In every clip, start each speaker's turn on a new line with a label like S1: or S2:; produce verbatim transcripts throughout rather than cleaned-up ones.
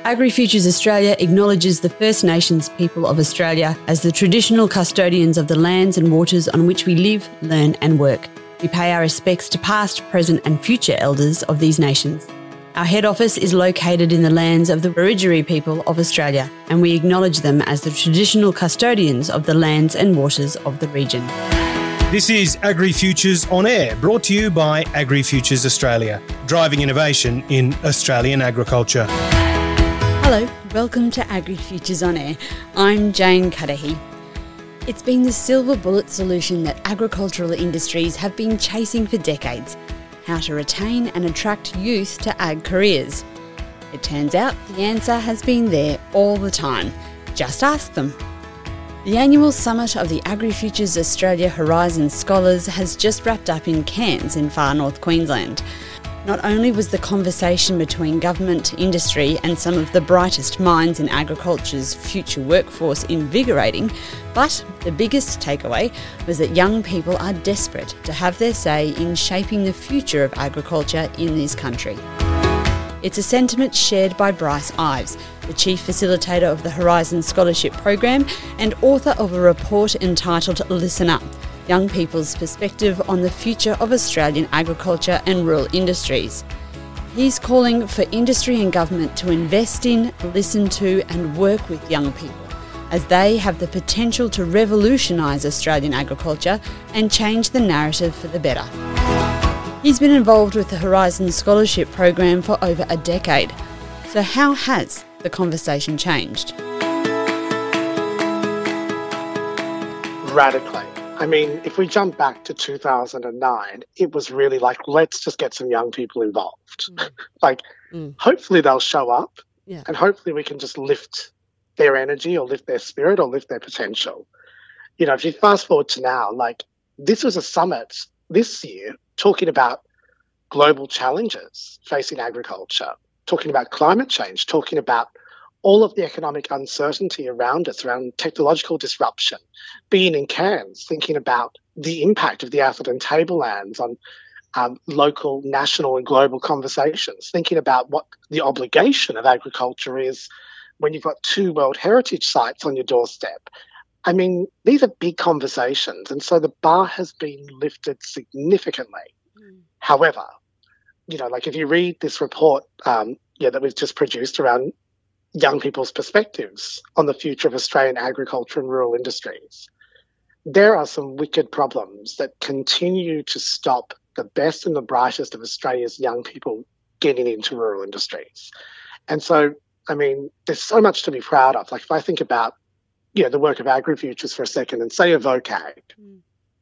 S1: AgriFutures Australia acknowledges the First Nations people of Australia as the traditional custodians of the lands and waters on which we live, learn and work. We pay our respects to past, present and future elders of these nations. Our head office is located in the lands of the Wiradjuri people of Australia, and we acknowledge them as the traditional custodians of the lands and waters of the region.
S2: This is AgriFutures On Air, brought to you by AgriFutures Australia, driving innovation in Australian agriculture.
S1: Hello, welcome to AgriFutures On Air. I'm Jane Cudahy. It's been the silver bullet solution that agricultural industries have been chasing for decades: how to retain and attract youth to ag careers. It turns out the answer has been there all the time. Just ask them. The annual summit of the AgriFutures Australia Horizon Scholars has just wrapped up in Cairns in far north Queensland. Not only was the conversation between government, industry and some of the brightest minds in agriculture's future workforce invigorating, but the biggest takeaway was that young people are desperate to have their say in shaping the future of agriculture in this country. It's a sentiment shared by Bryce Ives, the Chief Facilitator of the Horizon Scholarship Program and author of a report entitled Listen Up: Young People's Perspective on the Future of Australian Agriculture and Rural Industries. He's calling for industry and government to invest in, listen to and work with young people, as they have the potential to revolutionise Australian agriculture and change the narrative for the better. He's been involved with the Horizon Scholarship Program for over a decade. So how has the conversation changed?
S3: Radically. I mean, if we jump back to two thousand nine, it was really like, let's just get some young people involved. Mm. like, mm. hopefully they'll show up yeah. and hopefully we can just lift their energy or lift their spirit or lift their potential. You know, if you fast forward to now, like this was a summit this year talking about global challenges facing agriculture, talking about climate change, talking about all of the economic uncertainty around us, around technological disruption, being in Cairns, thinking about the impact of the Atherton Tablelands on um, local, national and global conversations, thinking about what the obligation of agriculture is when you've got two World Heritage Sites on your doorstep. I mean, these are big conversations, and so the bar has been lifted significantly. Mm. However, you know, like if you read this report um, yeah, that we've just produced around young people's perspectives on the future of Australian agriculture and rural industries, there are some wicked problems that continue to stop the best and the brightest of Australia's young people getting into rural industries. And so, I mean, there's so much to be proud of. Like if I think about, you know, the work of AgriFutures for a second and say Evocag, mm.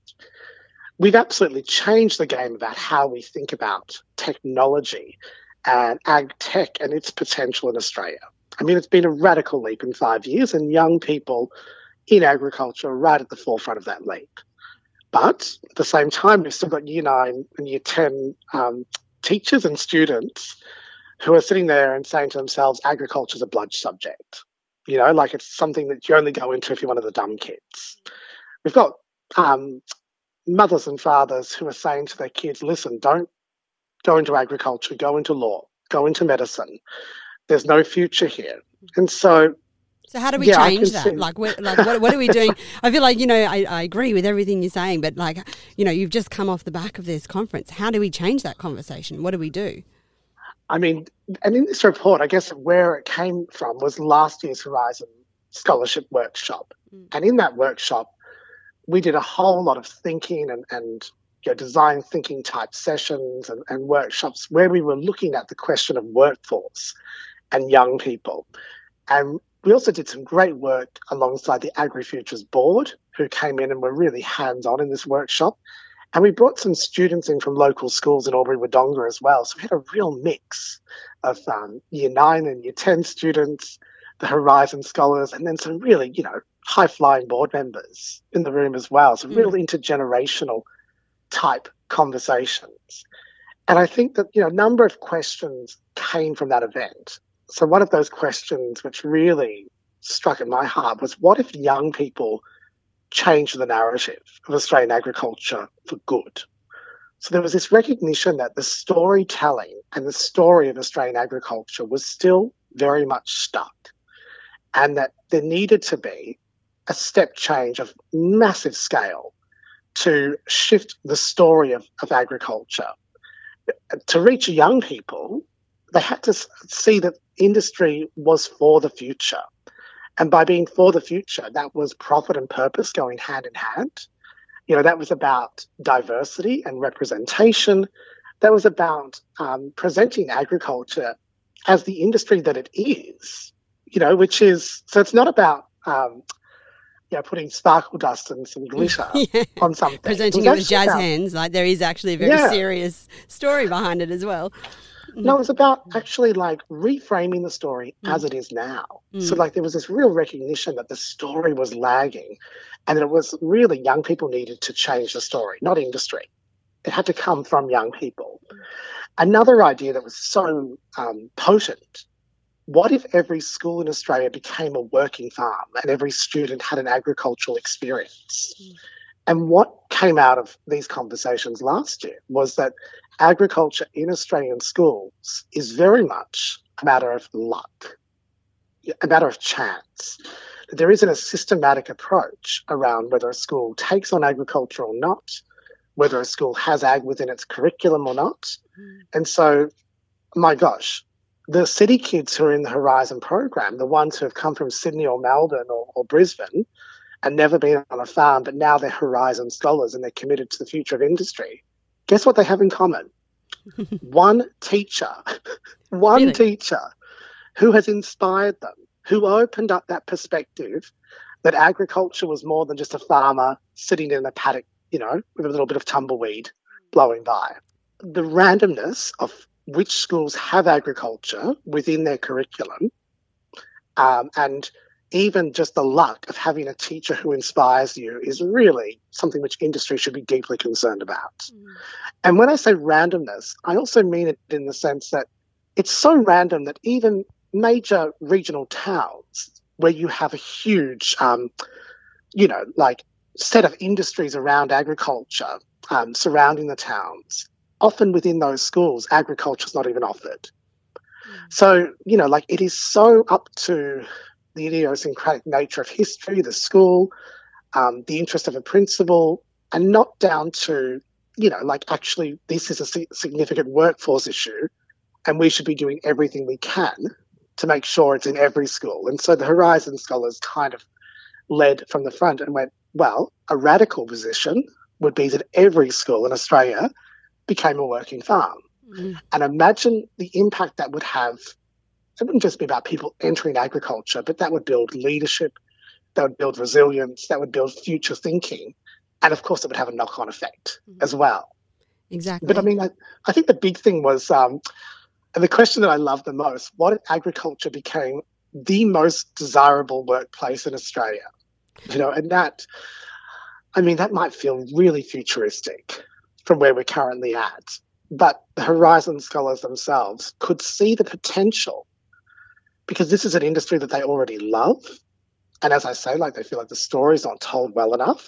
S3: we've absolutely changed the game about how we think about technology and ag tech and its potential in Australia. I mean, it's been a radical leap in five years and young people in agriculture are right at the forefront of that leap. But at the same time, we've still got year nine and year ten um, teachers and students who are sitting there and saying to themselves, agriculture is a bludge subject. You know, like it's something that you only go into if you're one of the dumb kids. We've got um, mothers and fathers who are saying to their kids, listen, don't go into agriculture, go into law, go into medicine. There's no future here. And so...
S1: So how do we
S3: yeah,
S1: change that? See. Like, like what, what are we doing? I feel like, you know, I, I agree with everything you're saying, but like, you know, you've just come off the back of this conference. How do we change that conversation? What do we do?
S3: I mean, and in this report, I guess where it came from was last year's Horizon Scholarship Workshop. Mm. And in that workshop, we did a whole lot of thinking and, and you know, design thinking type sessions and, and workshops where we were looking at the question of workforce and young people. And we also did some great work alongside the AgriFutures board, who came in and were really hands-on in this workshop. And we brought some students in from local schools in Albury-Wodonga as well. So we had a real mix of um, year nine and year ten students, the Horizon Scholars, and then some really, you know, high-flying board members in the room as well. So mm. real intergenerational type conversations. And I think that, you know, a number of questions came from that event. So one of those questions which really struck at my heart was, what if young people change the narrative of Australian agriculture for good? So there was this recognition that the storytelling and the story of Australian agriculture was still very much stuck, and that there needed to be a step change of massive scale to shift the story of, of agriculture. To reach young people, they had to see that industry was for the future. And by being for the future, that was profit and purpose going hand in hand. You know, that was about diversity and representation. That was about um, presenting agriculture as the industry that it is, you know, which is, so it's not about, um, you know, putting sparkle dust and some glitter yeah. on something.
S1: Presenting it, it with jazz about, hands, like there is actually a very yeah. serious story behind it as well.
S3: No, it was about actually like reframing the story mm. as it is now. Mm. So like there was this real recognition that the story was lagging and that it was really young people needed to change the story, not industry. It had to come from young people. Mm. Another idea that was so um, potent, what if every school in Australia became a working farm and every student had an agricultural experience? Mm. And what came out of these conversations last year was that agriculture in Australian schools is very much a matter of luck, a matter of chance. There isn't a systematic approach around whether a school takes on agriculture or not, whether a school has ag within its curriculum or not. Mm. And so, my gosh, the city kids who are in the Horizon program, the ones who have come from Sydney or Melbourne or, or Brisbane and never been on a farm, but now they're Horizon scholars and they're committed to the future of industry, guess what they have in common? One teacher, one really? teacher who has inspired them, who opened up that perspective that agriculture was more than just a farmer sitting in a paddock, you know, with a little bit of tumbleweed blowing by. The randomness of which schools have agriculture within their curriculum, um, and even just the luck of having a teacher who inspires you is really something which industry should be deeply concerned about. Mm. And when I say randomness, I also mean it in the sense that it's so random that even major regional towns where you have a huge, um, you know, like set of industries around agriculture um, surrounding the towns, often within those schools, agriculture is not even offered. Mm. So, you know, like it is so up to the idiosyncratic nature of history, the school, um, the interest of a principal, and not down to, you know, like actually this is a significant workforce issue and we should be doing everything we can to make sure it's in every school. And so the Horizon scholars kind of led from the front and went, well, a radical position would be that every school in Australia became a working farm. Mm. And imagine the impact that would have. It wouldn't just be about people entering agriculture, but that would build leadership, that would build resilience, that would build future thinking. And, of course, it would have a knock-on effect mm-hmm. as well.
S1: Exactly.
S3: But, I mean, I, I think the big thing was, um, and the question that I love the most, what if agriculture became the most desirable workplace in Australia? You know, and that, I mean, that might feel really futuristic from where we're currently at. But the Horizon scholars themselves could see the potential, because this is an industry that they already love. And as I say, like they feel like the story's not told well enough.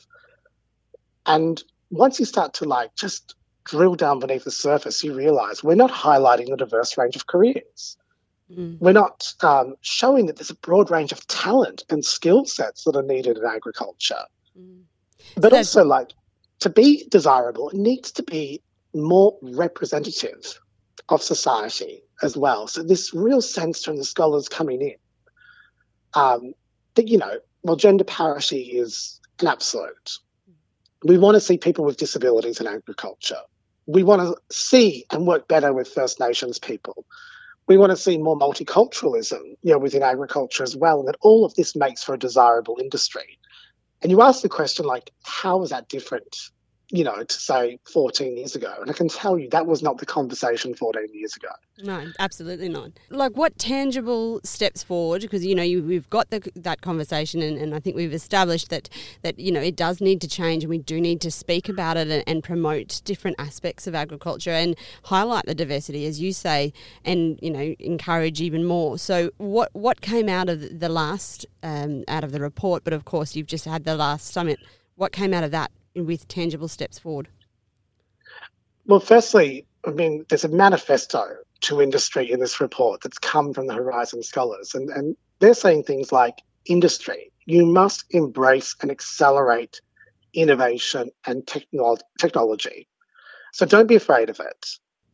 S3: And once you start to like just drill down beneath the surface, you realise we're not highlighting the diverse range of careers. Mm. We're not um, showing that there's a broad range of talent and skill sets that are needed in agriculture. Mm. But so also like to be desirable, it needs to be more representative of society as well. So this real sense from the scholars coming in um, that, you know, well, gender parity is an absolute. We want to see people with disabilities in agriculture. We want to see and work better with First Nations people. We want to see more multiculturalism, you know, within agriculture as well, and that all of this makes for a desirable industry. And you ask the question, like, how is that different, you know, to say fourteen years ago? And I can tell you that was not the conversation fourteen years ago.
S1: No, absolutely not. Like, what tangible steps forward? Because, you know, you, we've got the, that conversation and, and I think we've established that, that, you know, it does need to change and we do need to speak about it and, and promote different aspects of agriculture and highlight the diversity, as you say, and, you know, encourage even more. So what, what came out of the last, um, out of the report, but of course you've just had the last summit, what came out of that with tangible steps forward?
S3: Well, firstly, I mean, there's a manifesto to industry in this report that's come from the Horizon Scholars. And, and they're saying things like, industry, you must embrace and accelerate innovation and technolo- technology. So don't be afraid of it.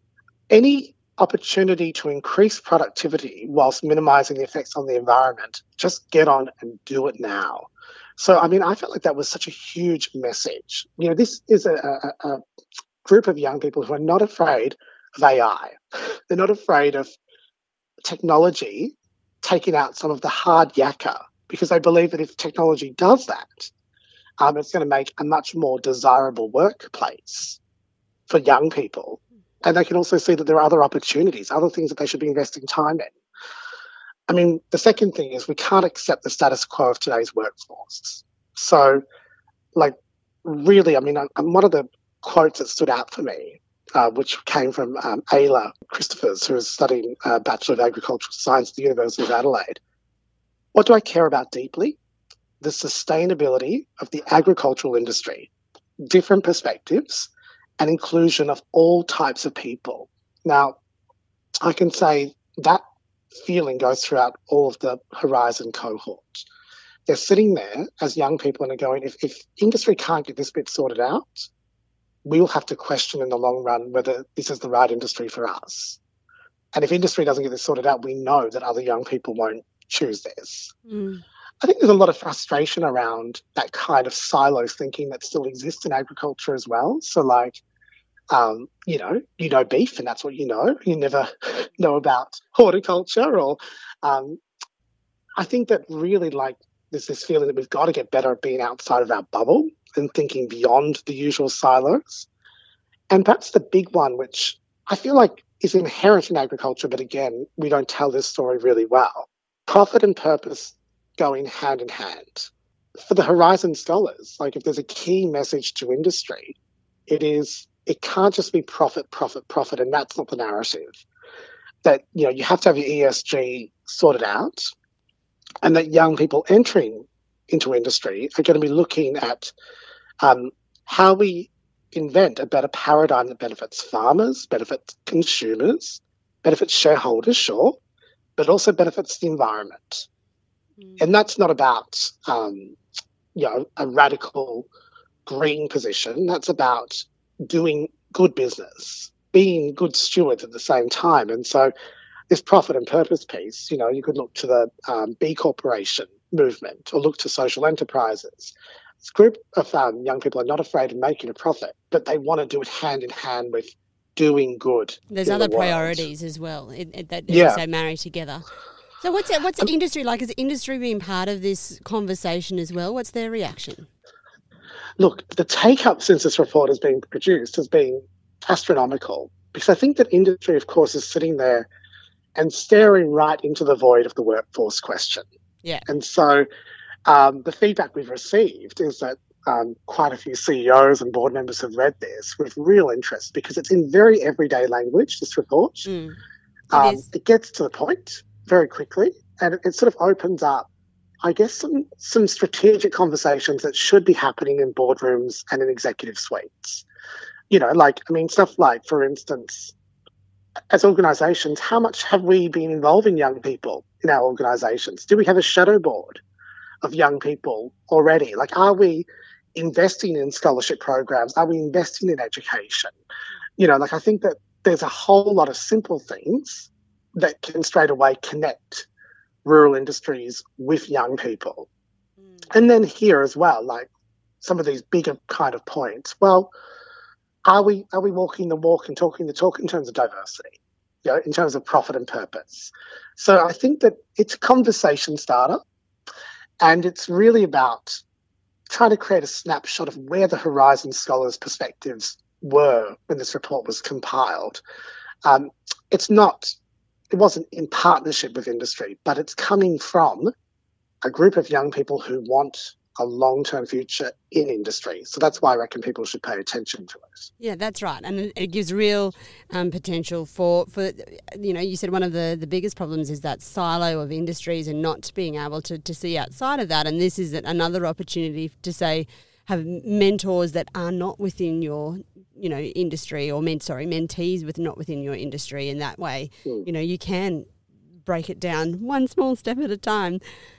S3: Any opportunity to increase productivity whilst minimising the effects on the environment, just get on and do it now. So, I mean, I felt like that was such a huge message. You know, this is a, a, a group of young people who are not afraid of A I. They're not afraid of technology taking out some of the hard yakka, because they believe that if technology does that, um, it's going to make a much more desirable workplace for young people. And they can also see that there are other opportunities, other things that they should be investing time in. I mean, the second thing is we can't accept the status quo of today's workforce. So, like, really, I mean, one of the quotes that stood out for me, uh, which came from um, Ayla Christophers, who is studying uh, Bachelor of Agricultural Science at the University of Adelaide. What do I care about deeply? The sustainability of the agricultural industry, different perspectives, and inclusion of all types of people. Now, I can say that feeling goes throughout all of the Horizon cohort. They're sitting there as young people and they're going, if, if industry can't get this bit sorted out, we will have to question in the long run whether this is the right industry for us. And if industry doesn't get this sorted out, we know that other young people won't choose this. Mm. I think there's a lot of frustration around that kind of silo thinking that still exists in agriculture as well. So like, um, you know, you know beef and that's what you know. You never know about horticulture or um, I think that really like there's this feeling that we've got to get better at being outside of our bubble and thinking beyond the usual silos. And perhaps the big one, which I feel like is inherent in agriculture, but again, we don't tell this story really well. Profit and purpose going hand in hand. For the Horizon Scholars, like if there's a key message to industry, it is it can't just be profit, profit, profit, and that's not the narrative. That, you know, you have to have your E S G sorted out and that young people entering into industry are going to be looking at um, how we invent a better paradigm that benefits farmers, benefits consumers, benefits shareholders, sure, but also benefits the environment. Mm. And that's not about, um, you know, a radical green position. That's about doing good business, being good stewards at the same time. And so this profit and purpose piece, you know, you could look to the um, B Corporation movement or look to social enterprises. This group of um, young people are not afraid of making a profit, but they want to do it hand in hand with doing good.
S1: There's other
S3: the
S1: priorities as well it, it, that
S3: yeah.
S1: they marry together. So what's it, what's the industry like? Has the industry been part of this conversation as well? What's their reaction?
S3: Look, the take-up since this report has been produced has been astronomical because I think that industry, of course, is sitting there and staring right into the void of the workforce question.
S1: Yeah.
S3: And so um, the feedback we've received is that um, quite a few C E Os and board members have read this with real interest because it's in very everyday language, this report.
S1: Mm, it,
S3: um,
S1: is.
S3: It gets to the point very quickly and it, it sort of opens up, I guess, some, some strategic conversations that should be happening in boardrooms and in executive suites. You know, like, I mean, stuff like, for instance, as organisations, how much have we been involving young people in our organisations? Do we have a shadow board of young people already? Like, are we investing in scholarship programs? Are we investing in education? You know, like, I think that there's a whole lot of simple things that can straight away connect rural industries with young people. Mm. And then here as well, like some of these bigger kind of points. Well, Are we are we walking the walk and talking the talk in terms of diversity, you know, in terms of profit and purpose? So I think that it's a conversation starter and it's really about trying to create a snapshot of where the Horizon Scholars' perspectives were when this report was compiled. Um, it's not, it wasn't in partnership with industry, but it's coming from a group of young people who want a long-term future in industry. So that's why I reckon people should pay attention to it.
S1: Yeah, that's right. And it gives real um, potential for, for, you know, you said one of the, the biggest problems is that silo of industries and not being able to, to see outside of that. And this is another opportunity to say, have mentors that are not within your, you know, industry, or men, sorry, mentees with not within your industry. And that way, mm. you know, you can break it down one small step at a time.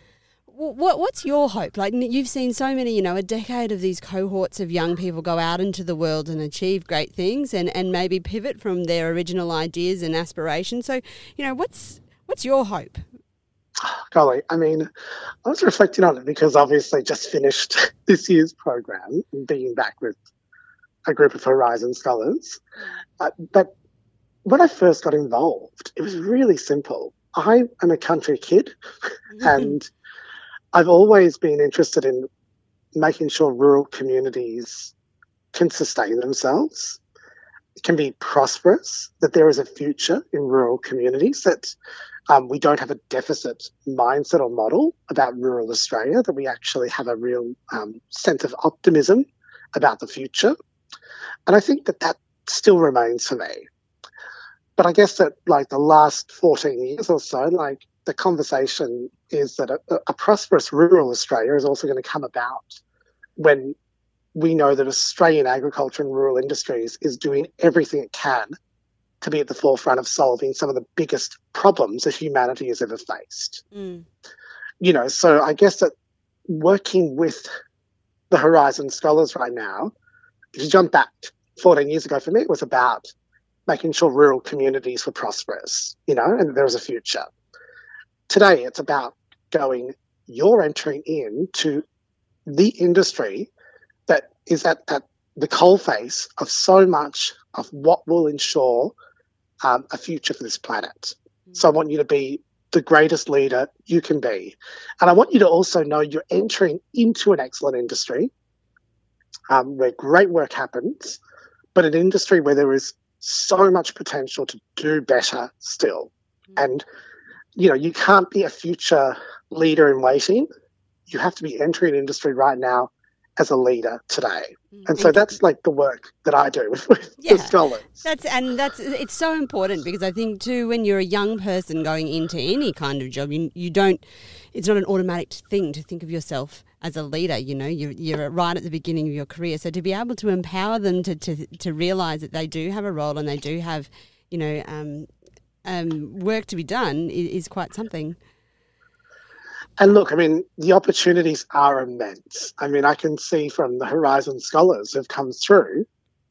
S1: What What's your hope? Like, you've seen so many, you know, a decade of these cohorts of young people go out into the world and achieve great things, and, and maybe pivot from their original ideas and aspirations. So, you know, what's what's your hope?
S3: Golly, I mean, I was reflecting on it because obviously just finished this year's program and being back with a group of Horizon Scholars. Uh, but when I first got involved, it was really simple. I am a country kid and I've always been interested in making sure rural communities can sustain themselves, can be prosperous, that there is a future in rural communities, that um, we don't have a deficit mindset or model about rural Australia, that we actually have a real um, sense of optimism about the future. And I think that that still remains for me. But I guess that, like, the last fourteen years or so, like, the conversation is that a, a prosperous rural Australia is also going to come about when we know that Australian agriculture and rural industries is doing everything it can to be at the forefront of solving some of the biggest problems that humanity has ever faced. Mm. You know, so I guess that working with the Horizon Scholars right now, if you jump back fourteen years ago, for me, it was about making sure rural communities were prosperous, you know, and there was a future. Today, it's about going, you're entering into the industry that is at, at the coalface of so much of what will ensure um, a future for this planet. Mm. So I want you to be the greatest leader you can be. And I want you to also know you're entering into an excellent industry um, where great work happens, but an industry where there is so much potential to do better still. Mm. And you know, you can't be a future leader in waiting. You have to be entering industry right now as a leader today. And so that's like the work that I do with, with
S1: yeah,
S3: the scholars.
S1: That's and that's it's so important, because I think too, when you're a young person going into any kind of job, you you don't. It's not an automatic thing to think of yourself as a leader. You know, you're you're right at the beginning of your career, so to be able to empower them to to to realise that they do have a role and they do have, you know, um, um, work to be done is, is quite something.
S3: And look, I mean, the opportunities are immense. I mean, I can see from the Horizon Scholars who've come through,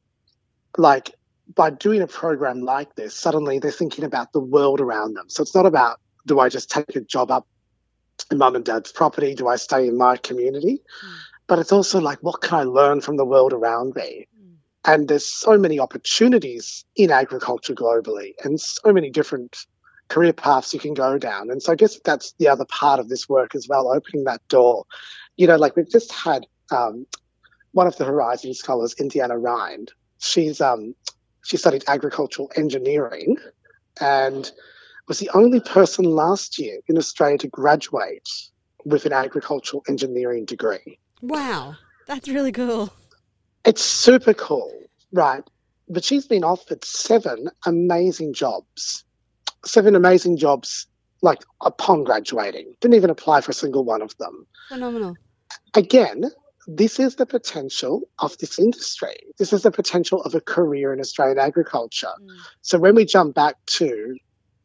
S3: like, by doing a program like this, suddenly they're thinking about the world around them. So it's not about, do I just take a job up in mum and dad's property? Do I stay in my community? Mm. But it's also like, what can I learn from the world around me? Mm. And there's so many opportunities in agriculture globally and so many different career paths you can go down. And so I guess that's the other part of this work as well, opening that door. You know, like we've just had um, one of the Horizon Scholars, Indiana Rind. She's um, she studied agricultural engineering and was the only person last year in Australia to graduate with an agricultural engineering degree.
S1: Wow, that's really cool.
S3: It's super cool, right? But she's been offered seven amazing jobs. Seven amazing jobs, like, upon graduating. Didn't even apply for a single one of them.
S1: Phenomenal.
S3: Again, this is the potential of this industry. This is the potential of a career in Australian agriculture. Mm. So when we jump back to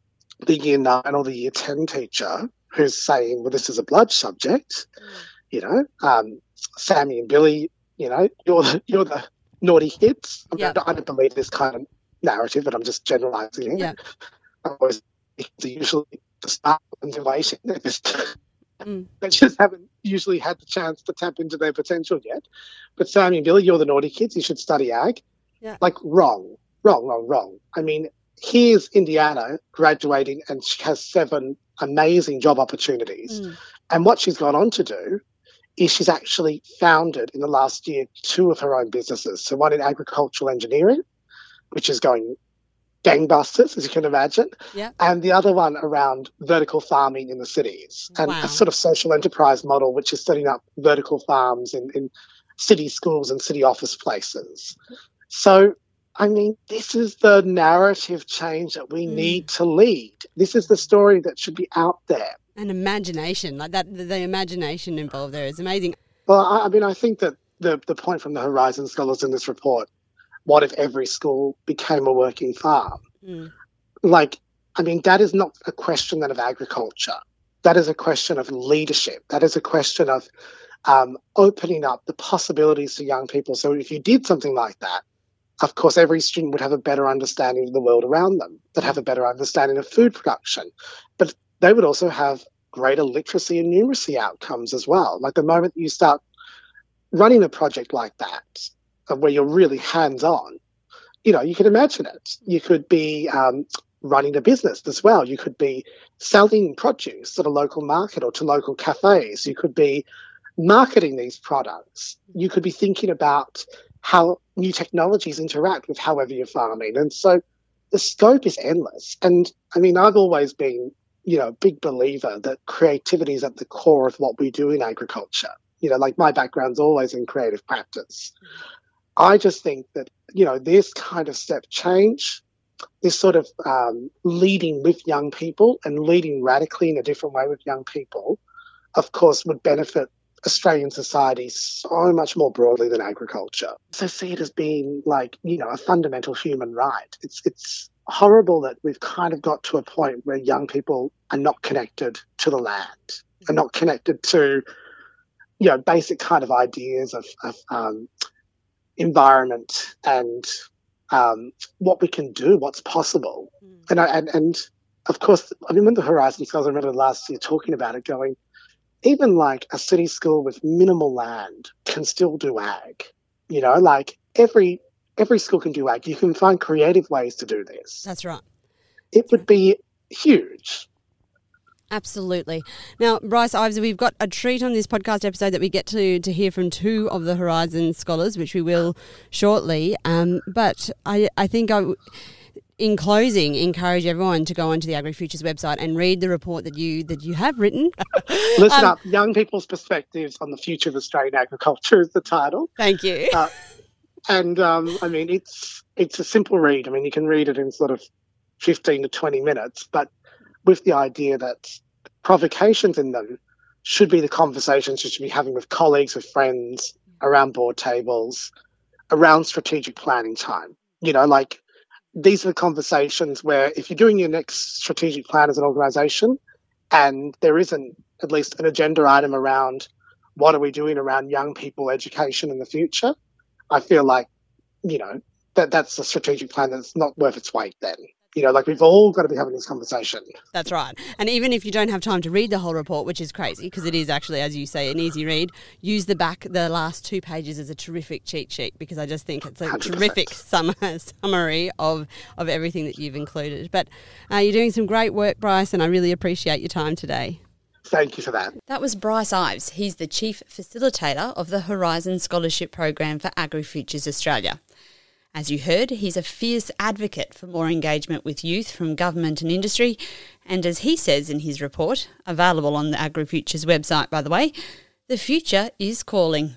S3: the year nine or the year ten teacher who's saying, well, this is a blood subject, mm. you know, um, Sammy and Billy, you know, you're the, you're the naughty kids. I, mean, yep. I don't believe this kind of narrative, but I'm just generalising it.
S1: Yeah.
S3: Always, they're usually the start of the waiting. They just, mm. they just haven't usually had the chance to tap into their potential yet. But Sammy and Billy, you're the naughty kids. You should study ag.
S1: Yeah.
S3: Like, wrong, wrong, wrong, wrong. I mean, here's Indiana graduating and she has seven amazing job opportunities. Mm. And what she's gone on to do is she's actually founded in the last year two of her own businesses. So one in agricultural engineering, which is going gangbusters, as you can imagine,
S1: yeah.
S3: and the other one around vertical farming in the cities and
S1: wow.
S3: a sort of social enterprise model, which is setting up vertical farms in, in city schools and city office places. So, I mean, this is the narrative change that we mm. need to lead. This is the story that should be out there.
S1: And imagination, like that, the, the imagination involved there is amazing.
S3: Well, I, I mean, I think that the, the point from the Horizon Scholars in this report, what if every school became a working farm? Mm. Like, I mean, that is not a question then of agriculture. That is a question of leadership. That is a question of um, opening up the possibilities to young people. So if you did something like that, of course, every student would have a better understanding of the world around them, they'd have a better understanding of food production, but they would also have greater literacy and numeracy outcomes as well. Like the moment you start running a project like that, where you're really hands-on, you know, you can imagine it. You could be um, running a business as well. You could be selling produce at a local market or to local cafes. You could be marketing these products. You could be thinking about how new technologies interact with however you're farming. And so the scope is endless. And I mean, I've always been, you know, a big believer that creativity is at the core of what we do in agriculture. You know, like my background's always in creative practice. I just think that, you know, this kind of step change, this sort of um, leading with young people and leading radically in a different way with young people, of course, would benefit Australian society so much more broadly than agriculture. So see it as being like, you know, a fundamental human right. It's it's horrible that we've kind of got to a point where young people are not connected to the land, are not connected to, you know, basic kind of ideas of, of um, environment and um, what we can do, what's possible. Mm. And, I, and and of course, I mean, when the Horizon Scholars, I remember last year talking about it, going, even like a city school with minimal land can still do ag. You know, like every every school can do ag. You can find creative ways to do this.
S1: That's right.
S3: It would be huge.
S1: Absolutely. Now, Bryce Ives, we've got a treat on this podcast episode that we get to, to hear from two of the Horizon Scholars, which we will shortly. Um, but I, I think I... in closing, encourage everyone to go onto the AgriFutures website and read the report that you that you have written.
S3: Listen um, up, Young People's Perspectives on the Future of Australian Agriculture is the title.
S1: Thank you.
S3: Uh, and, um, I mean, it's it's a simple read. I mean, you can read it in sort of fifteen to twenty minutes, but with the idea that provocations in them should be the conversations you should be having with colleagues, with friends, around board tables, around strategic planning time. You know, like, these are the conversations where if you're doing your next strategic plan as an organisation and there isn't at least an agenda item around what are we doing around young people education in the future, I feel like, you know, that that's a strategic plan that's not worth its weight then. You know, like we've all got to be having this conversation.
S1: That's right. And even if you don't have time to read the whole report, which is crazy because it is actually, as you say, an easy read, use the back, the last two pages as a terrific cheat sheet because I just think it's a one hundred percent terrific sum- summary of, of everything that you've included. But uh, you're doing some great work, Bryce, and I really appreciate your time today.
S3: Thank you for that.
S1: That was Bryce Ives. He's the Chief Facilitator of the Horizon Scholarship Program for AgriFutures Australia. As you heard, he's a fierce advocate for more engagement with youth from government and industry. And as he says in his report, available on the AgriFutures website, by the way, the future is calling.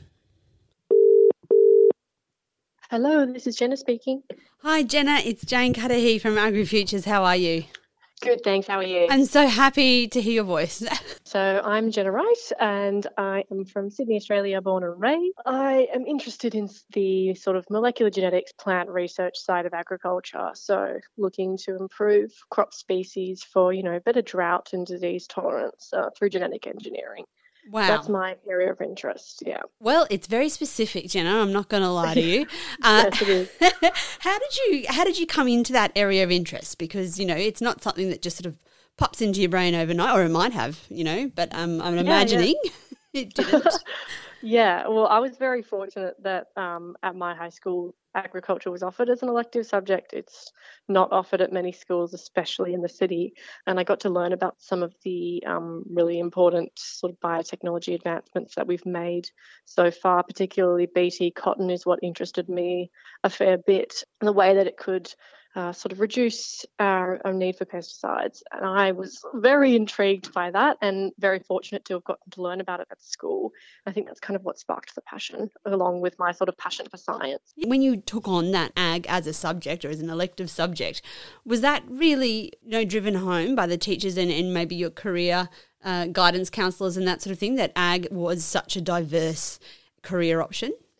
S4: Hello, this is Jenna speaking.
S1: Hi, Jenna. It's Jane Cudahy from AgriFutures. How are you?
S4: Good, thanks. How are you?
S1: I'm so happy to hear your voice.
S4: So I'm Jenna Wright and I am from Sydney, Australia, born and raised. I am interested in the sort of molecular genetics plant research side of agriculture. So looking to improve crop species for, you know, better drought and disease tolerance uh, through genetic engineering.
S1: Wow.
S4: That's my area of interest, yeah.
S1: Well, it's very specific, Jenna. I'm not going to lie to you. Uh,
S4: yes, it is.
S1: how did you how did you come into that area of interest? Because, you know, it's not something that just sort of pops into your brain overnight, or it might have, you know, but um, I'm
S4: yeah,
S1: imagining
S4: yeah.
S1: it didn't.
S4: Yeah, well, I was very fortunate that um, at my high school, agriculture was offered as an elective subject. It's not offered at many schools, especially in the city. And I got to learn about some of the um, really important sort of biotechnology advancements that we've made so far, particularly B T cotton is what interested me a fair bit, and the way that it could Uh, sort of reduce our, our need for pesticides. And I was very intrigued by that and very fortunate to have gotten to learn about it at school. I think that's kind of what sparked the passion, along with my sort of passion for science.
S1: When you took on that ag as a subject or as an elective subject, was that really, you know, driven home by the teachers and, and maybe your career uh, guidance counsellors and that sort of thing, that ag was such a diverse career option?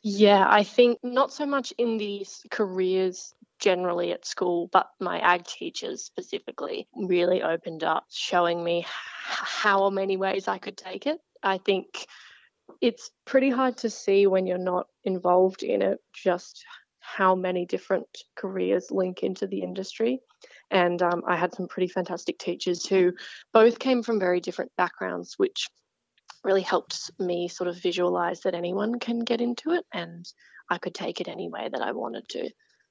S4: Yeah, I think not so much in these careers generally at school, but my ag teachers specifically really opened up, showing me how many ways I could take it. I think it's pretty hard to see when you're not involved in it just how many different careers link into the industry. And um, I had some pretty fantastic teachers who both came from very different backgrounds, which really helped me sort of visualize that anyone can get into it and I could take it any way that I wanted to.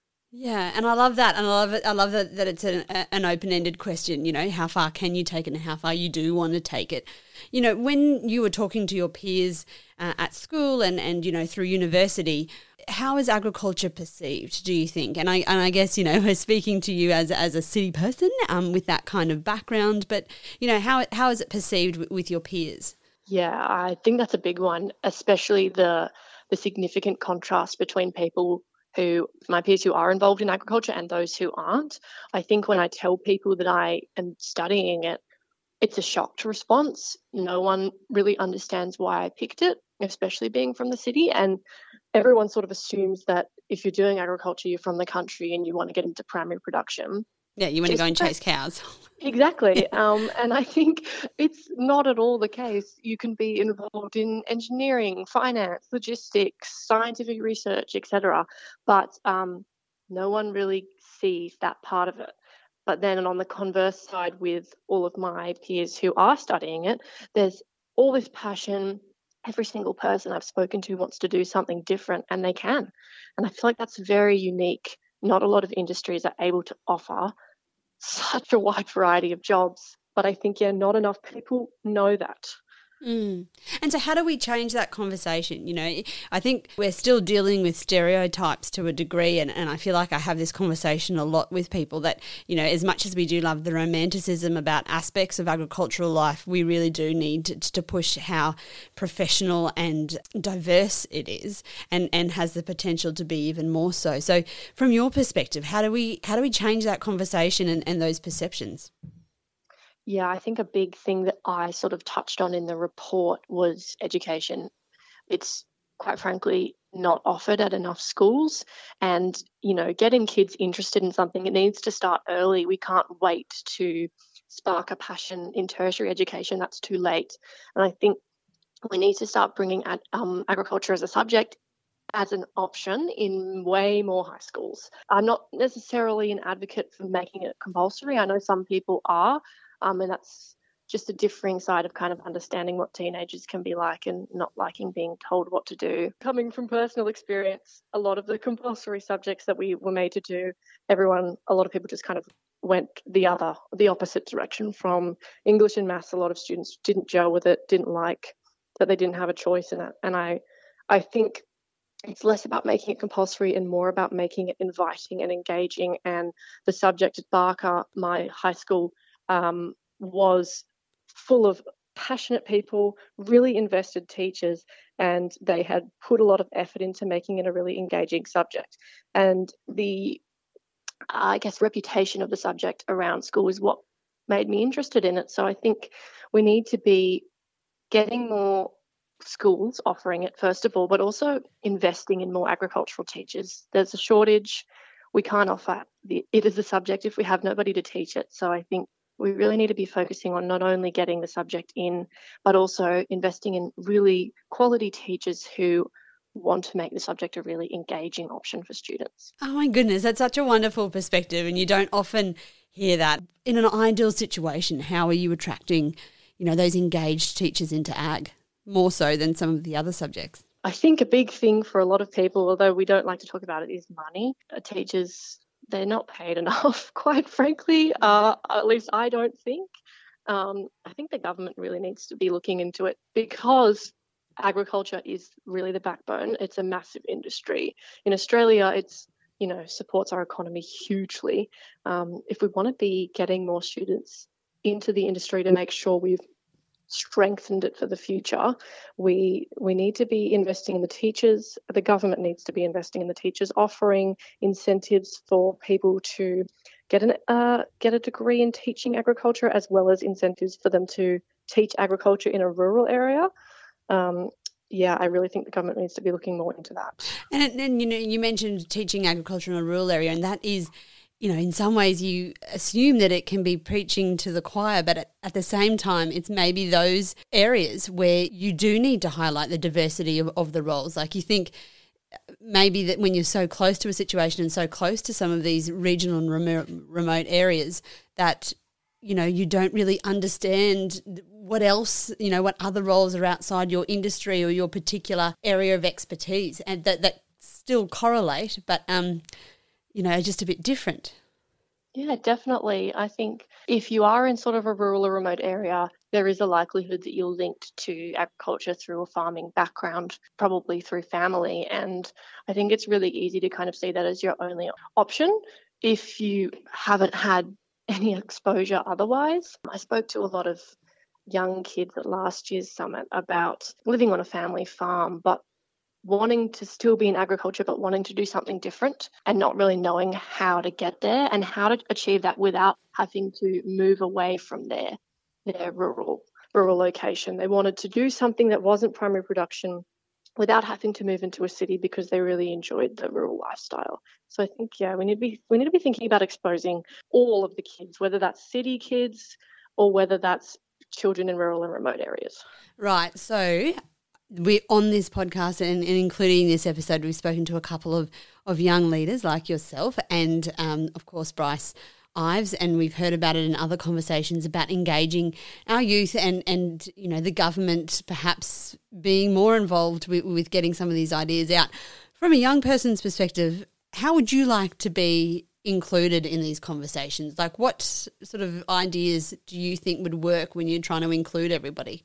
S1: Yeah, and I love that, and I love it. I love that, that it's an, an open-ended question. You know, how far can you take it, and how far you do want to take it. You know, when you were talking to your peers uh, at school and and you know through university, how is agriculture perceived, do you think? And I and I guess you know we're speaking to you as as a city person um, with that kind of background, but you know how how is it perceived w- with your peers?
S4: Yeah, I think that's a big one, especially the the significant contrast between people who, my peers who are involved in agriculture and those who aren't. I think when I tell people that I am studying it, it's a shocked response. No one really understands why I picked it, especially being from the city. And everyone sort of assumes that if you're doing agriculture, you're from the country and you want to get into primary production.
S1: Yeah, you want to go and chase cows.
S4: Exactly. Um, and I think it's not at all the case. You can be involved in engineering, finance, logistics, scientific research, et cetera. But um, no one really sees that part of it. But then on the converse side with all of my peers who are studying it, there's all this passion. Every single person I've spoken to wants to do something different, and they can. And I feel like that's very unique. Not a lot of industries are able to offer such a wide variety of jobs, but I think, yeah, not enough people know that.
S1: Mm. And so how do we change that conversation? You know, I think we're still dealing with stereotypes to a degree, and, and I feel like I have this conversation a lot with people that, you know, as much as we do love the romanticism about aspects of agricultural life, we really do need to, to push how professional and diverse it is and, and has the potential to be even more so. So from your perspective, how do we how do we change that conversation and, and those perceptions?
S4: Yeah, I think a big thing that I sort of touched on in the report was education. It's quite frankly not offered at enough schools, and, you know, getting kids interested in something, it needs to start early. We can't wait to spark a passion in tertiary education. That's too late. And I think we need to start bringing ad, um, agriculture as a subject as an option in way more high schools. I'm not necessarily an advocate for making it compulsory. I know some people are. Um, and that's just a differing side of kind of understanding what teenagers can be like and not liking being told what to do. Coming from personal experience, a lot of the compulsory subjects that we were made to do, everyone, a lot of people just kind of went the other, the opposite direction from English and maths. A lot of students didn't gel with it, didn't like that they didn't have a choice in it. And I, I think it's less about making it compulsory and more about making it inviting and engaging. And the subject at Barker, my high school, Um, was full of passionate people, really invested teachers, and they had put a lot of effort into making it a really engaging subject. And the, I guess, reputation of the subject around school is what made me interested in it. So I think we need to be getting more schools offering it, first of all, but also investing in more agricultural teachers. There's a shortage. We can't offer the, it as a subject if we have nobody to teach it. So I think we really need to be focusing on not only getting the subject in, but also investing in really quality teachers who want to make the subject a really engaging option for students.
S1: Oh my goodness, that's such a wonderful perspective, and you don't often hear that. In an ideal situation, how are you attracting, you know, those engaged teachers into ag, more so than some of the other subjects?
S4: I think a big thing for a lot of people, although we don't like to talk about it, is money. Teachers, they're not paid enough, quite frankly. Uh, at least I don't think. Um, I think the government really needs to be looking into it because agriculture is really the backbone. It's a massive industry. In Australia, it's, you know, supports our economy hugely. Um, if we want to be getting more students into the industry to make sure we've strengthened it for the future, we we need to be investing in the teachers. The government needs to be investing in the teachers, offering incentives for people to get an uh, get a degree in teaching agriculture, as well as incentives for them to teach agriculture in a rural area. Um, yeah, I really think the government needs to be looking more into that.
S1: And, and you know, you mentioned teaching agriculture in a rural area, and that is, you know, in some ways you assume that it can be preaching to the choir, but at, at the same time, it's maybe those areas where you do need to highlight the diversity of, of the roles. Like you think maybe that when you're so close to a situation and so close to some of these regional and remote, remote areas that, you know, you don't really understand what else, you know, what other roles are outside your industry or your particular area of expertise, and that, that still correlate, but, um, you know, just a bit different.
S4: Yeah, definitely. I think if you are in sort of a rural or remote area, there is a likelihood that you're linked to agriculture through a farming background, probably through family. And I think it's really easy to kind of see that as your only option if you haven't had any exposure otherwise. I spoke to a lot of young kids at last year's summit about living on a family farm, but wanting to still be in agriculture, but wanting to do something different and not really knowing how to get there and how to achieve that without having to move away from their, their rural, rural location. They wanted to do something that wasn't primary production without having to move into a city because they really enjoyed the rural lifestyle. So I think, yeah, we need to be, we need to be thinking about exposing all of the kids, whether that's city kids or whether that's children in rural and remote areas.
S1: Right. So we on this podcast and, and including this episode, we've spoken to a couple of, of young leaders like yourself and, um, of course, Bryce Ives, and we've heard about it in other conversations about engaging our youth and, and you know, the government perhaps being more involved with, with getting some of these ideas out. From a young person's perspective, how would you like to be included in these conversations? Like what sort of ideas do you think would work when you're trying to include everybody?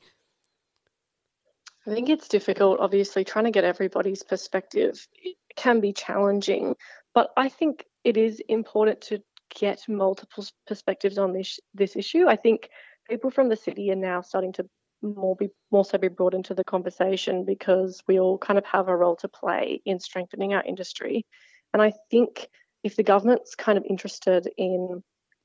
S4: I think it's difficult, obviously, trying to get everybody's perspective. It can be challenging, but I think it is important to get multiple perspectives on this this issue. I think people from the city are now starting to more be more so be brought into the conversation because we all kind of have a role to play in strengthening our industry. And I think if the government's kind of interested in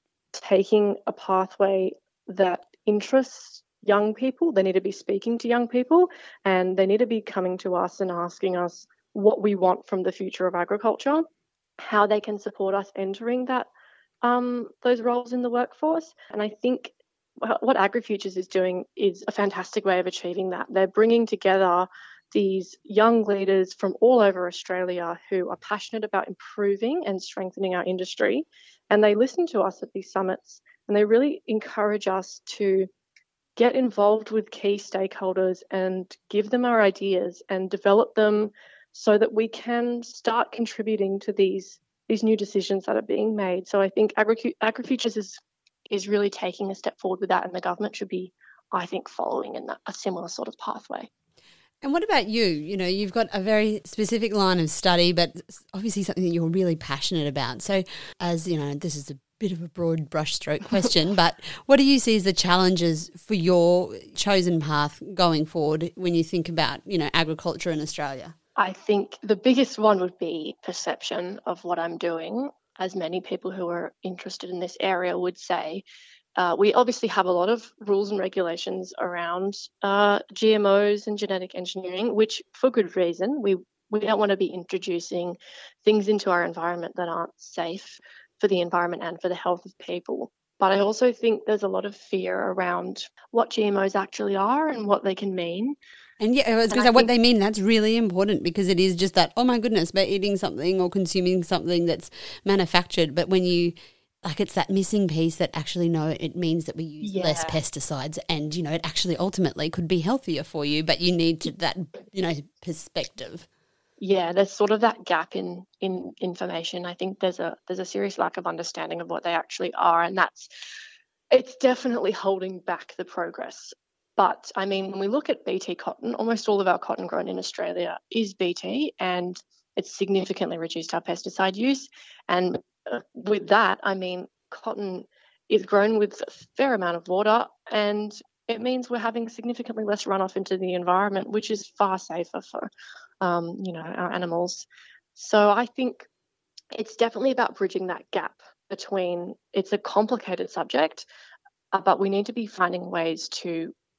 S4: taking a pathway that interests young people, they need to be speaking to young people and they need to be coming to us and asking us what we want from the future of agriculture, how they can support us entering that um, those roles in the workforce. And I think what AgriFutures is doing is a fantastic way of achieving that. They're bringing together these young leaders from all over Australia who are passionate about improving and strengthening our industry, and they listen to us at these summits and they really encourage us to get involved with key stakeholders and give them our ideas and develop them so that we can start contributing to these these new decisions that are being made. So I think Agri- AgriFutures is is really taking a step forward with that, and the government should be, I think, following in that, a similar sort of pathway.
S1: And what about you? You know, you've got a very specific line of study, but obviously something that you're really passionate about. So as, you know, this is a bit of a broad brushstroke question, but what do you see as the challenges for your chosen path going forward when you think about, you know, agriculture in Australia?
S4: I think the biggest one would be perception of what I'm doing. As many people who are interested in this area would say, uh, we obviously have a lot of rules and regulations around uh, G M Os and genetic engineering, which for good reason. We, we don't want to be introducing things into our environment that aren't safe for the environment and for the health of people. But I also think there's a lot of fear around what G M Os actually are and what they can mean.
S1: And yeah, I was going to say what they mean, that's really important because it is just that, oh my goodness, by eating something or consuming something that's manufactured. But when you, like it's that missing piece that actually, no, it means that we use yeah. less pesticides and, you know, it actually ultimately could be healthier for you, but you need to, that, you know, perspective.
S4: Yeah, there's sort of that gap in, in information. I think there's a there's a serious lack of understanding of what they actually are, and that's it's definitely holding back the progress. But I mean, when we look at B T cotton, almost all of our cotton grown in Australia is B T, and it's significantly reduced our pesticide use. And uh, with that, I mean, cotton is grown with a fair amount of water, and it means we're having significantly less runoff into the environment, which is far safer for, um, you know, our animals. So I think it's definitely about bridging that gap between, it's a complicated subject, uh, but we need to be finding ways to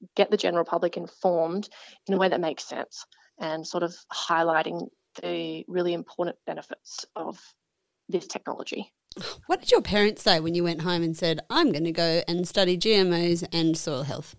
S4: get the general public informed in a way that makes sense and sort of highlighting the really important benefits of this technology.
S1: What did your parents say when you went home and said, I'm going to go and study G M Os and soil health?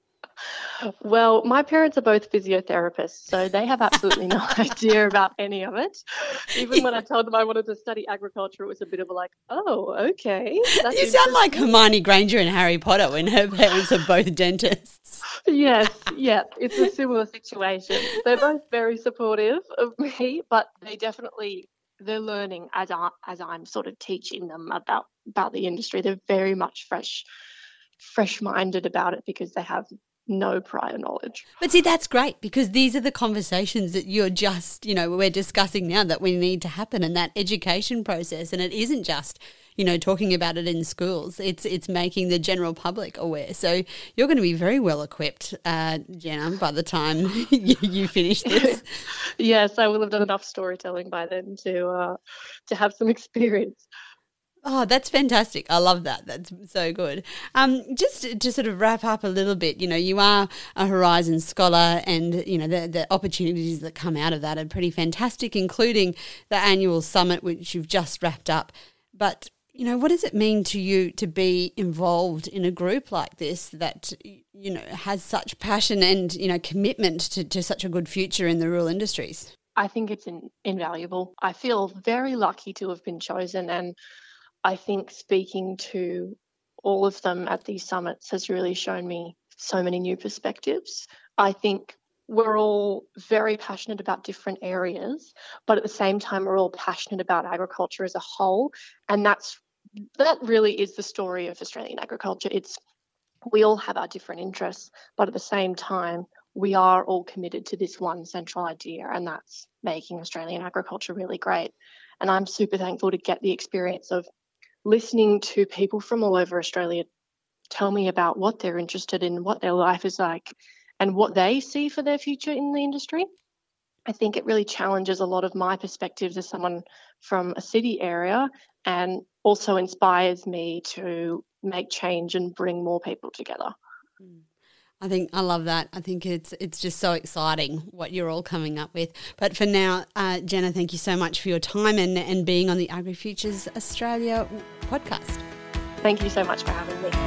S4: Well, my parents are both physiotherapists, so they have absolutely no idea about any of it. Even when I told them I wanted to study agriculture, it was a bit of a like, oh, okay. That's
S1: you sound like Hermione Granger in Harry Potter when her parents are both dentists.
S4: Yes, yeah, it's a similar situation. They're both very supportive of me, but they definitely, they're learning as, I, as I'm sort of teaching them about, about the industry. They're very much fresh, fresh-minded about it because they have no prior knowledge.
S1: But see, that's great because these are the conversations that you're just, you know, we're discussing now that we need to happen, and that education process. And it isn't just, you know, talking about it in schools. It's it's making the general public aware. So you're going to be very well equipped, uh, Jenna, by the time you, you finish this.
S4: Yes, I will have done enough storytelling by then to uh, to have some experience.
S1: Oh, that's fantastic. I love that. That's so good. Um, just to, to sort of wrap up a little bit, you know, you are a Horizon Scholar and, you know, the, the opportunities that come out of that are pretty fantastic, including the annual summit, which you've just wrapped up. But, you know, what does it mean to you to be involved in a group like this that, you know, has such passion and, you know, commitment to, to such a good future in the rural industries?
S4: I think it's in, invaluable. I feel very lucky to have been chosen, and I think speaking to all of them at these summits has really shown me so many new perspectives. I think we're all very passionate about different areas, but at the same time, we're all passionate about agriculture as a whole. And that's that really is the story of Australian agriculture. It's we all have our different interests, but at the same time, we are all committed to this one central idea, and that's making Australian agriculture really great. And I'm super thankful to get the experience of listening to people from all over Australia tell me about what they're interested in, what their life is like, and what they see for their future in the industry. I think it really challenges a lot of my perspectives as someone from a city area, and also inspires me to make change and bring more people together.
S1: I think I love that. I think it's it's just so exciting what you're all coming up with. But for now, uh, Jenna, thank you so much for your time and, and being on the AgriFutures Australia podcast.
S4: Thank you so much for having me.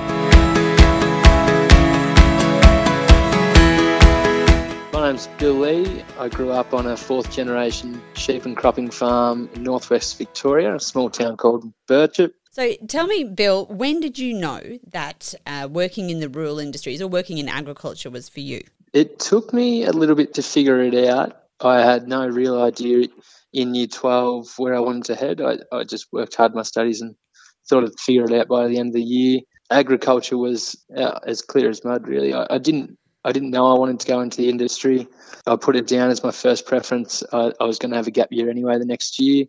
S5: My name's Bill Lee. I grew up on a fourth generation sheep and cropping farm in northwest Victoria, a small town called Birchip.
S1: So tell me, Bill, when did you know that uh, working in the rural industries or working in agriculture was for you?
S5: It took me a little bit to figure it out. I had no real idea in year twelve where I wanted to head. I, I just worked hard in my studies and thought I'd figure it out by the end of the year. Agriculture was uh, as clear as mud, really. I, I didn't I didn't know I wanted to go into the industry. I put it down as my first preference. I, I was going to have a gap year anyway the next year.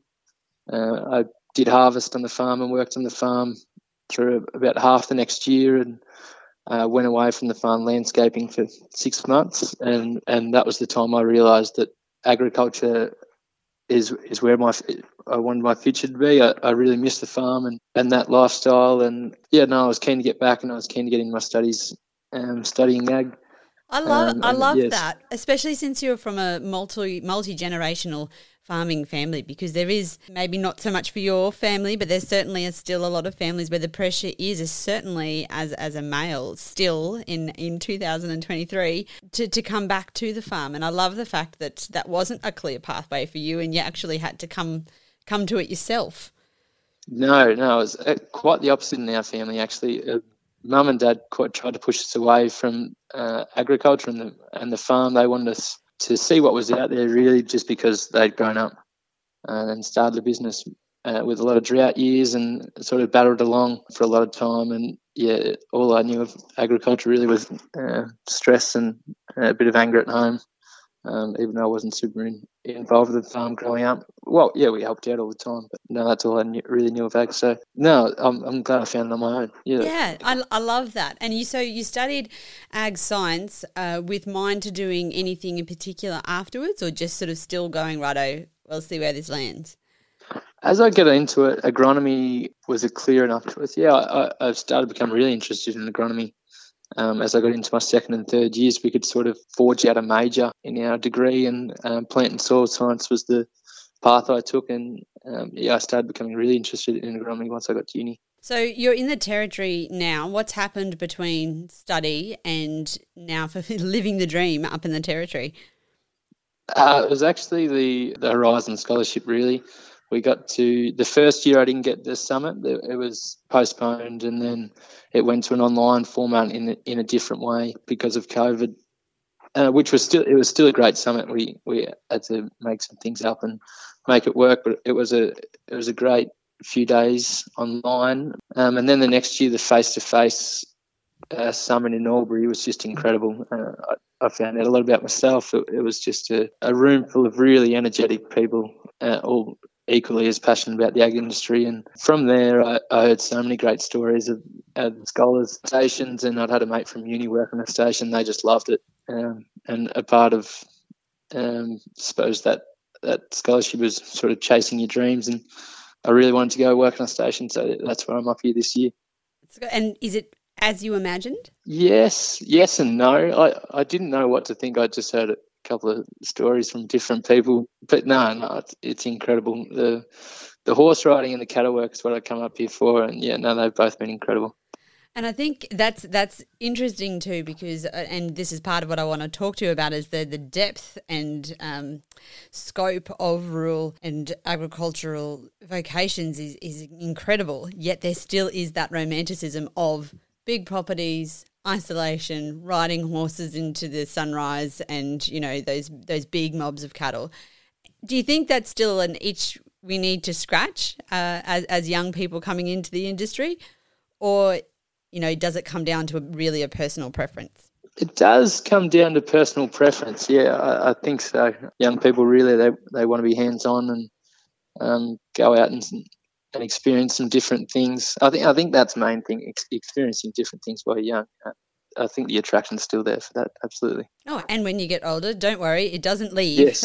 S5: Uh, I did harvest on the farm and worked on the farm through about half the next year, and uh, went away from the farm landscaping for six months. And, and that was the time I realised that agriculture is is where my I wanted my future to be. I, I really missed the farm and, and that lifestyle. And, yeah, no, I was keen to get back, and I was keen to get into my studies, um, studying ag.
S1: I love
S5: um,
S1: I love
S5: yes.
S1: that, especially since you're from a multi multi generational farming family, because there is maybe not so much for your family, but there's certainly a, still a lot of families where the pressure is, is certainly as as a male still in, in two thousand twenty-three to, to come back to the farm. And I love the fact that that wasn't a clear pathway for you and you actually had to come come to it yourself.
S5: No, no, it was uh, quite the opposite in our family, actually. Uh, Mum and Dad quite tried to push us away from uh, agriculture and the, and the farm. They wanted us to see what was out there, really, just because they'd grown up uh, and started a business uh, with a lot of drought years and sort of battled along for a lot of time. And, yeah, all I knew of agriculture really was uh, stress and a bit of anger at home, um, even though I wasn't super in, involved with the farm growing up. Well, yeah, we helped out all the time, but no, that's all I knew, really knew of ag. So, no, I'm, I'm glad I found it on my own. Yeah,
S1: yeah, I, I love that. And you so you studied ag science uh, with mind to doing anything in particular afterwards, or just sort of still going, righto, we'll see where this lands?
S5: As I get into it, agronomy was a clear enough choice. Yeah, I, I've started to become really interested in agronomy um, as I got into my second and third years, we could sort of forge out a major in our degree, and um, plant and soil science was the path I took, and um, yeah, I started becoming really interested in agronomy once I got to uni.
S1: So you're in the Territory now. What's happened between study and now for living the dream up in the Territory?
S5: Uh, it was actually the, the Horizon Scholarship, really. We got to the first year I didn't get the summit. It was postponed, and then it went to an online format in in a different way because of COVID, uh, which was still it was still a great summit. We we had to make some things up and make it work, but it was a it was a great few days online. Um, and then the next year, the face to face summit in Albury was just incredible. Uh, I, I found out a lot about myself. It, it was just a, a room full of really energetic people, uh, all equally as passionate about the ag industry. And from there, I, I heard so many great stories of, of scholars stations, and I'd had a mate from uni work on a station. They just loved it. Um, and a part of, um, I suppose, that, that scholarship was sort of chasing your dreams, and I really wanted to go work on a station, so that's why I'm up here this year.
S1: And is it as you imagined?
S5: Yes, yes and no. I, I didn't know what to think. I just heard a couple of stories from different people. But no, no, it's, it's incredible. The the horse riding and the cattle work is what I come up here for. And, yeah, no, they've both been incredible.
S1: And I think that's that's interesting too, because, uh, and this is part of what I want to talk to you about, is the, the depth and um, scope of rural and agricultural vocations is, is incredible, yet there still is that romanticism of big properties, isolation, riding horses into the sunrise, and, you know, those those big mobs of cattle. Do you think that's still an itch we need to scratch uh, as, as young people coming into the industry? Or, you know, does it come down to a, really a personal preference?
S5: It does come down to personal preference, yeah, I, I think so. Young people really, they, they want to be hands-on and um, go out and and experience some different things. I think I think that's the main thing, ex- experiencing different things while you're young. I think the attraction's still there for that, absolutely.
S1: Oh, and when you get older, don't worry, it doesn't leave.
S5: Yes,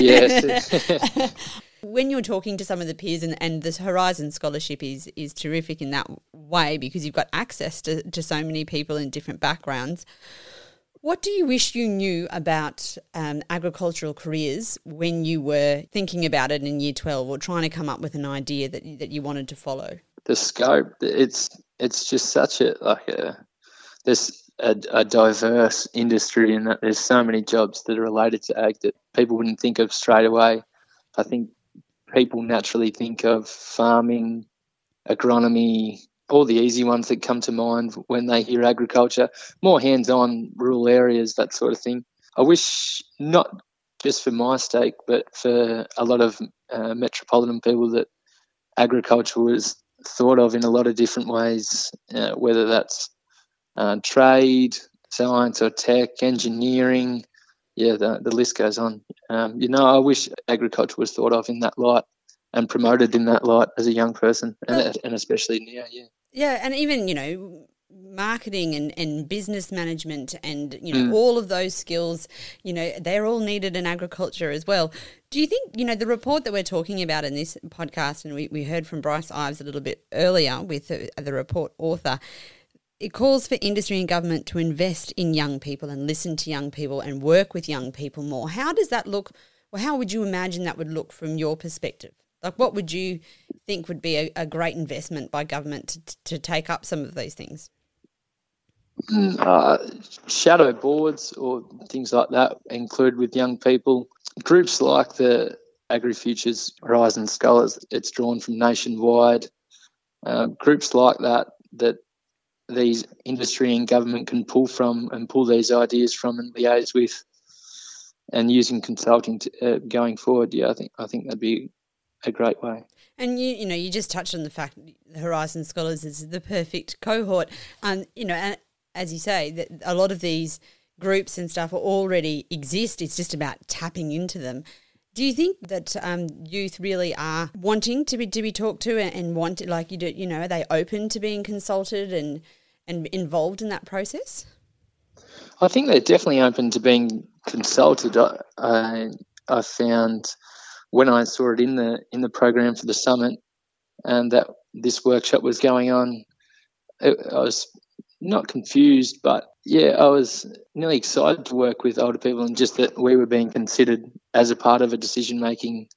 S5: yes.
S1: When you're talking to some of the peers, and, and the Horizon Scholarship is is terrific in that way, because you've got access to, to so many people in different backgrounds. What do you wish you knew about um, agricultural careers when you were thinking about it in year twelve, or trying to come up with an idea that you, that you wanted to follow?
S5: The scope, it's it's just such a like a there's a, a diverse industry, in that there's so many jobs that are related to ag that people wouldn't think of straight away. I think people naturally think of farming, agronomy, all the easy ones that come to mind when they hear agriculture, more hands-on rural areas, that sort of thing. I wish, not just for my sake, but for a lot of uh, metropolitan people, that agriculture was thought of in a lot of different ways, uh, whether that's uh, trade, science or tech, engineering. Yeah, the, the list goes on. Um, you know, I wish agriculture was thought of in that light and promoted in that light as a young person, and, well, and especially now, yeah.
S1: Yeah, and even, you know, marketing and, and business management and, you know, mm. all of those skills, you know, they're all needed in agriculture as well. Do you think, you know, the report that we're talking about in this podcast, and we, we heard from Bryce Ives a little bit earlier with the, the report author, it calls for industry and government to invest in young people and listen to young people and work with young people more. How does that look, or how would you imagine that would look from your perspective? Like, what would you think would be a, a great investment by government to, to take up some of these things?
S5: Uh, shadow boards or things like that included with young people. Groups like the AgriFutures Horizon Scholars, it's drawn from nationwide. Uh, groups like that, that these industry and government can pull from and pull these ideas from and liaise with, and using consulting to, uh, going forward. Yeah, I think I think that'd be a great way.
S1: And you, you know, you just touched on the fact that Horizon Scholars is the perfect cohort, and you know, and as you say, that a lot of these groups and stuff already exist. It's just about tapping into them. Do you think that um, youth really are wanting to be to be talked to and, and want, like you do, you know, are they open to being consulted and and involved in that process?
S5: I think they're definitely open to being consulted. I, I, I found when I saw it in the in the program for the summit, and that this workshop was going on, it, I was not confused, but yeah, I was nearly excited to work with older people, and just that we were being considered as a part of a decision-making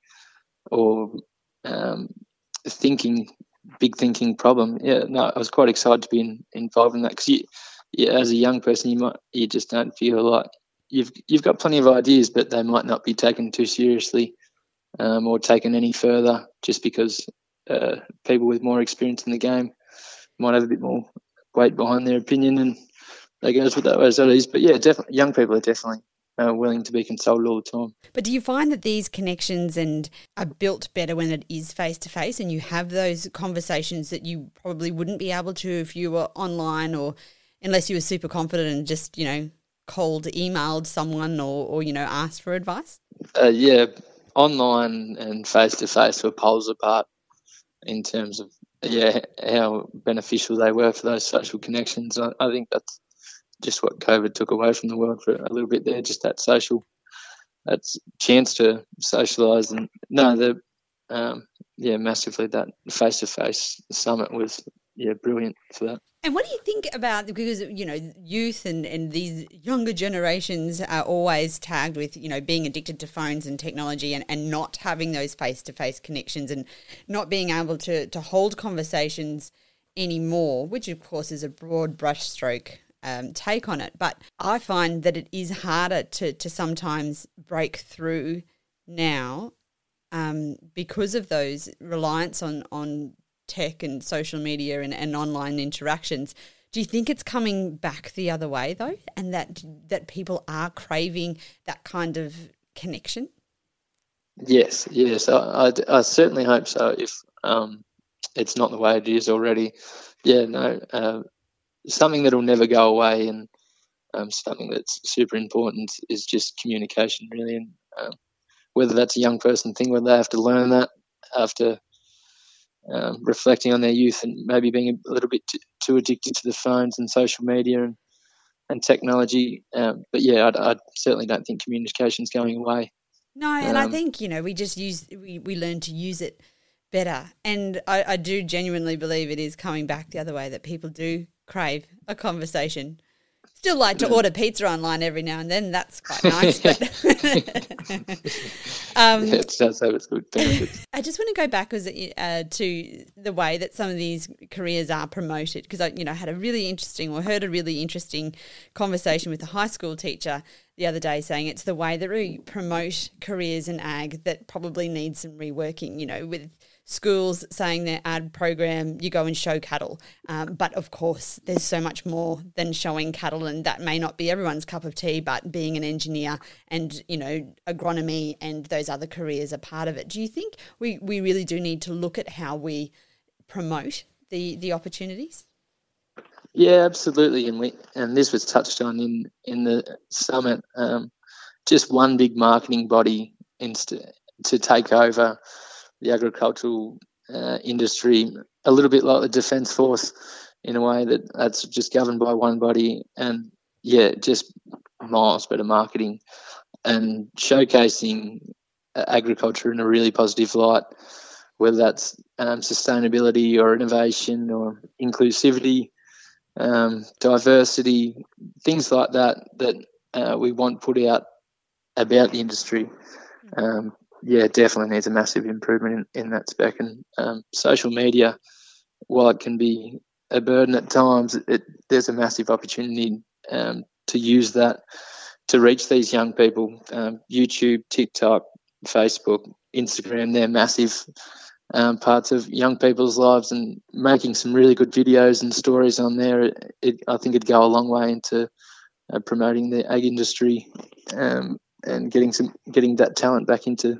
S5: or um, thinking, big thinking problem. Yeah, no, I was quite excited to be in, involved in that, because you, yeah, as a young person, you might you just don't feel like you've you've got plenty of ideas, but they might not be taken too seriously um, or taken any further, just because uh, people with more experience in the game might have a bit more weight behind their opinion, and that goes with those ideas. But yeah, definitely, young people are definitely uh, willing to be consulted all the time.
S1: But do you find that these connections and are built better when it is face to face, and you have those conversations that you probably wouldn't be able to if you were online, or unless you were super confident and just, you know, cold emailed someone or, or you know, asked for advice?
S5: Uh, yeah, online and face to face were poles apart in terms of yeah how beneficial they were for those social connections. I, I think that's just what COVID took away from the world for a little bit there, just that social, that chance to socialise. And no, the um, yeah, massively, that face-to-face summit was yeah brilliant for that.
S1: And what do you think about, because, you know, youth and, and these younger generations are always tagged with, you know, being addicted to phones and technology, and, and not having those face-to-face connections and not being able to, to hold conversations anymore, which of course is a broad brushstroke um, take on it. But I find that it is harder to, to sometimes break through now um, because of those reliance on, on tech and social media and, and online interactions. Do you think it's coming back the other way though, and that that people are craving that kind of connection?
S5: Yes, yes, I, I, I certainly hope so. If um, it's not the way it is already, yeah, no, uh, something that'll never go away, and um, something that's super important is just communication, really. And um, whether that's a young person thing, whether they have to learn that after Um, reflecting on their youth and maybe being a little bit too, too addicted to the phones and social media and, and technology. Um, but yeah, I, I certainly don't think communication's going away.
S1: No, and
S5: um,
S1: I think, you know, we just use, we, we learn to use it better. And I, I do genuinely believe it is coming back the other way, that people do crave a conversation. Still like to order pizza online every now and then. That's quite nice. But um,
S5: yeah, it does have its good benefits.
S1: I just want to go back uh, to the way that some of these careers are promoted, because I, you know, had a really interesting or heard a really interesting conversation with a high school teacher the other day, saying it's the way that we promote careers in ag that probably needs some reworking. You know, with schools saying their ad program, you go and show cattle. Um, but of course, there's so much more than showing cattle, and that may not be everyone's cup of tea, but being an engineer and, you know, agronomy and those other careers are part of it. Do you think we, we really do need to look at how we promote the, the opportunities?
S5: Yeah, absolutely. And we and this was touched on in, in the summit. Um, just one big marketing body inst- to take over the agricultural uh, industry, a little bit like the Defence Force in a way, that that's just governed by one body. And yeah, just miles better marketing and showcasing agriculture in a really positive light, whether that's um, sustainability or innovation or inclusivity, um, diversity, things like that, that uh, we want put out about the industry. Um, yeah, definitely needs a massive improvement in, in that spec. And um, social media, while it can be a burden at times, it, there's a massive opportunity um, to use that to reach these young people. Um, YouTube, TikTok, Facebook, Instagram, they're massive um, parts of young people's lives, and making some really good videos and stories on there, it, it, I think it'd go a long way into uh, promoting the ag industry um, and getting some getting that talent back into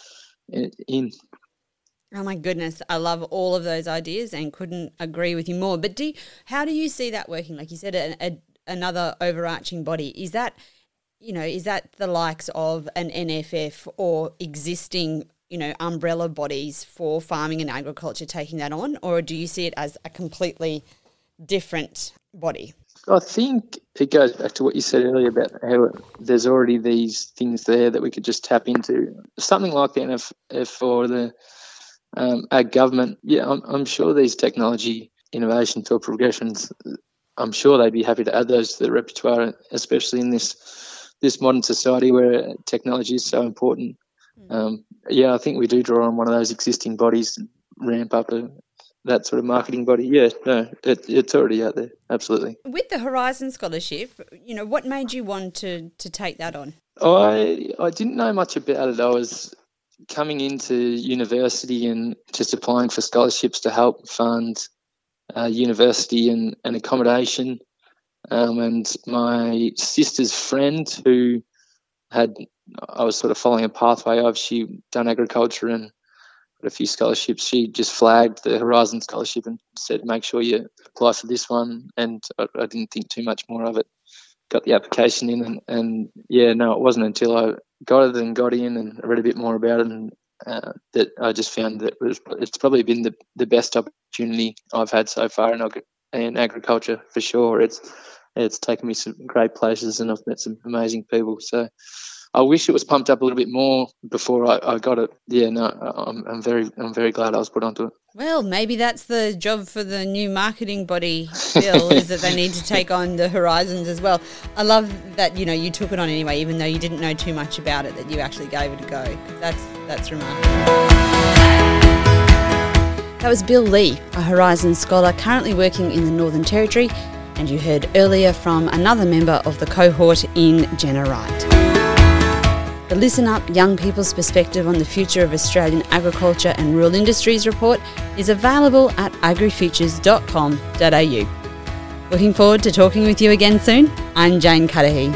S5: in.
S1: Oh my goodness, I love all of those ideas and couldn't agree with you more. But do you, how do you see that working? Like you said, a, a, another overarching body. Is that, you know, is that the likes of an N F F or existing, you know, umbrella bodies for farming and agriculture taking that on, or do you see it as a completely different body?
S5: I think it goes back to what you said earlier about how there's already these things there that we could just tap into. Something like the N F F or the um, ag government. Yeah, I'm, I'm sure these technology innovations or progressions, I'm sure they'd be happy to add those to the repertoire, especially in this this modern society where technology is so important. Um, yeah, I think we do draw on one of those existing bodies and ramp up a, that sort of marketing body. Yeah, no, it, it's already out there, absolutely.
S1: With the Horizon Scholarship, you know, what made you want to, to take that on?
S5: I I didn't know much about it. I was coming into university and just applying for scholarships to help fund uh, university and, and accommodation. Um, and my sister's friend who had, I was sort of following a pathway of, she done agriculture and got a few scholarships. She just flagged the Horizon Scholarship and said, make sure you apply for this one. And I, I didn't think too much more of it. Got the application in and, and yeah, no, it wasn't until I got it and got in and read a bit more about it and uh, that I just found that it was, it's probably been the, the best opportunity I've had so far in, in agriculture for sure. It's it's taken me some great places and I've met some amazing people. So I wish it was pumped up a little bit more before I, I got it. Yeah, no, I'm, I'm very I'm very glad I was put onto it.
S1: Well, maybe that's the job for the new marketing body, Bill, is that they need to take on the Horizons as well. I love that, you know, you took it on anyway, even though you didn't know too much about it, that you actually gave it a go. That's, that's remarkable. That was Bill Lee, a Horizon scholar currently working in the Northern Territory, and you heard earlier from another member of the cohort in Jenna Wright. The Listen Up Young People's Perspective on the Future of Australian Agriculture and Rural Industries report is available at agri futures dot com dot a u. Looking forward to talking with you again soon. I'm Jane Cudahy.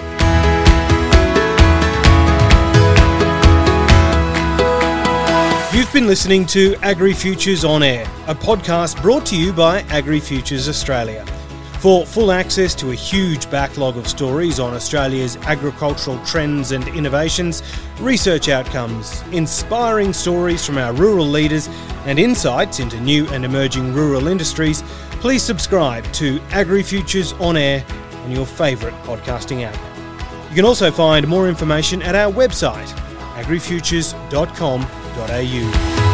S2: You've been listening to AgriFutures On Air, a podcast brought to you by AgriFutures Australia. For full access to a huge backlog of stories on Australia's agricultural trends and innovations, research outcomes, inspiring stories from our rural leaders, and insights into new and emerging rural industries, please subscribe to AgriFutures On Air on your favourite podcasting app. You can also find more information at our website, agri futures dot com dot a u.